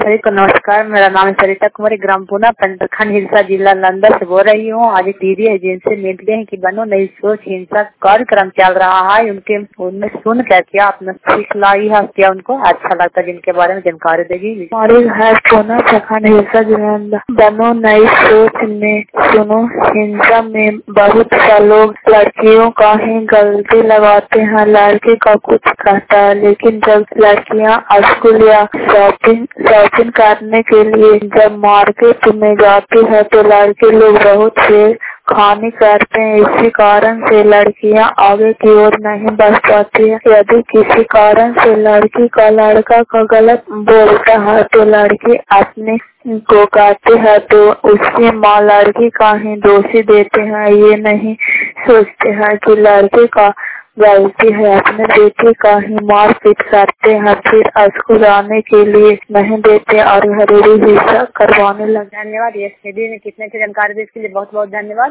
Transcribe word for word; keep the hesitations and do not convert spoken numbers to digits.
सभी को नमस्कार। मेरा नाम है सरिता कुमारी, ग्राम पूना, पंडरखंड, हिलसा, जिला नालंदा से बोल रही हूँ। आज एक दीदी है जिनसे मिलते हैं कि बनो नई सोच हिंसा कार्यक्रम चल रहा है, उनके उनमें सुन कर क्या अपना सिखलाई है, क्या उनको अच्छा लगता है, जिनके बारे में जानकारी देगी। हमारे है पूना प्रखंड, हिलसा, जिला बनो नई सोच में सुनो हिंसा में बहुत सा लोग लड़कियों का ही गलती लगाते हैं। लड़के का कुछ कहता है, लेकिन जब लड़कियां स्कूल या शॉपिंग शॉपिंग करने के लिए जब मार्केट में जाती है तो लड़के लोग बहुत से खानी करते हैं। इसी कारण से लड़कियां आगे की ओर नहीं बढ़ पाती है। यदि किसी कारण से लड़की का लड़का का गलत बोलता है तो लड़की अपने को कहते हैं तो उसकी माँ लड़की का ही दोषी देते हैं। ये नहीं सोचते हैं कि लड़के का गलती है, अपने बेटे का ही मार पीट करते हैं, फिर स्कूल आने के लिए नहीं देते और घरेलू हिंसा करवाने लगे। धन्यवाद। ये ने कितने की जानकारी दी, इसके लिए बहुत बहुत धन्यवाद।